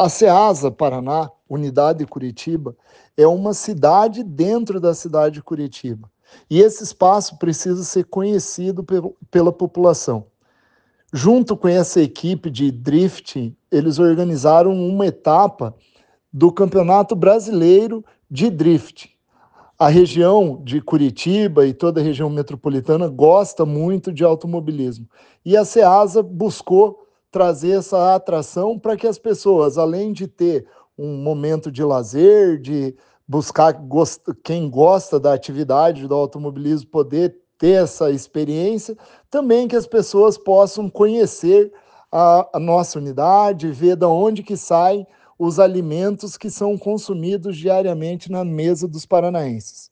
A Ceasa Paraná, Unidade Curitiba, é uma cidade dentro da cidade de Curitiba. E esse espaço precisa ser conhecido pela população. Junto com essa equipe de drifting, eles organizaram uma etapa do Campeonato Brasileiro de Drift. A região de Curitiba e toda a região metropolitana gosta muito de automobilismo. E a Ceasa buscou trazer essa atração para que as pessoas, além de ter um momento de lazer, de buscar quem gosta da atividade do automobilismo poder ter essa experiência, também que as pessoas possam conhecer a nossa unidade, ver de onde que saem os alimentos que são consumidos diariamente na mesa dos paranaenses.